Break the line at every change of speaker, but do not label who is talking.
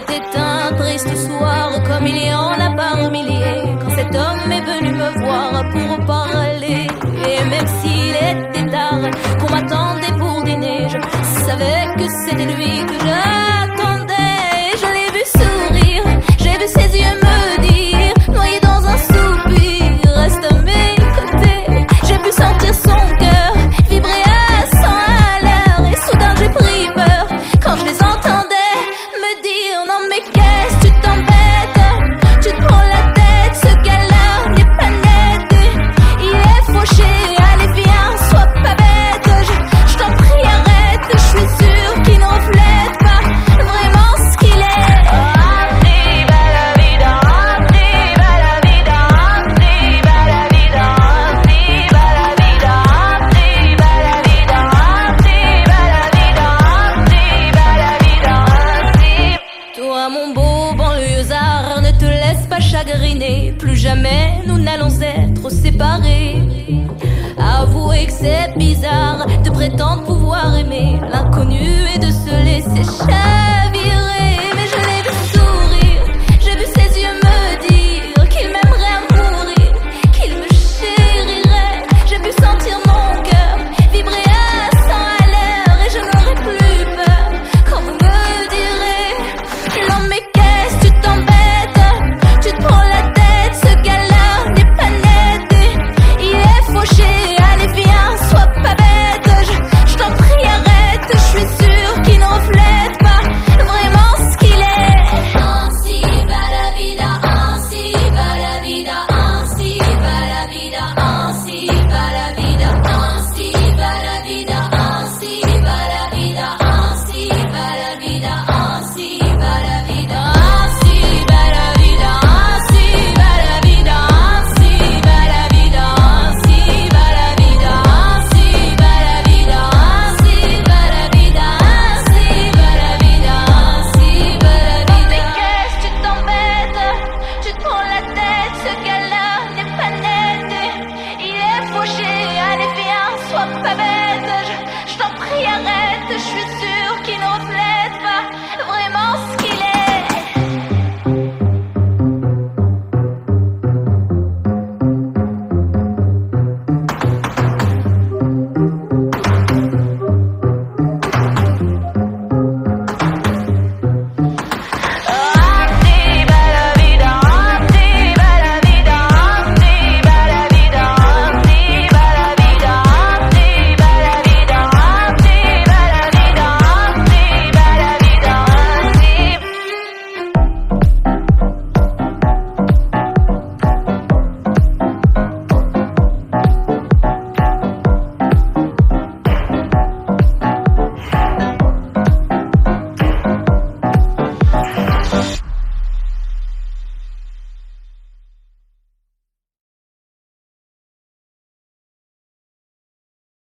C'était un triste soir, comme il y en a par milliers, quand cet homme est venu me voir pour parler. Et même s'il était tard, qu'on m'attendait pour dîner, je savais que c'était lui que j'attendais. Je l'ai vu sourire, j'ai vu ses yeux me dire, noyé dans un soupir, reste à mes côtés. J'ai pu sentir son cœur vibrer à 100 à l'heure, et soudain j'ai pris peur quand je les entendais me dire: non mais qu'est-ce que tu t'embêtes, tu te prends la tête, ce gars-là n'est pas net, il est fauché, allez viens, sois pas bête, je t'en prie arrête, je suis sûre qu'il ne reflète pas vraiment ce qu'il est. Arriba la vida, arriba la vida, arriba la vida, arriba la vida, arriba la vida, arriba la vida, arriba la vida, arriba. Toi mon beau banlieusard, ne te laisse pas chagriner, plus jamais nous n'allons être séparés. Avouez que c'est bizarre de prétendre pouvoir aimer l'inconnu et de se laisser chaviner.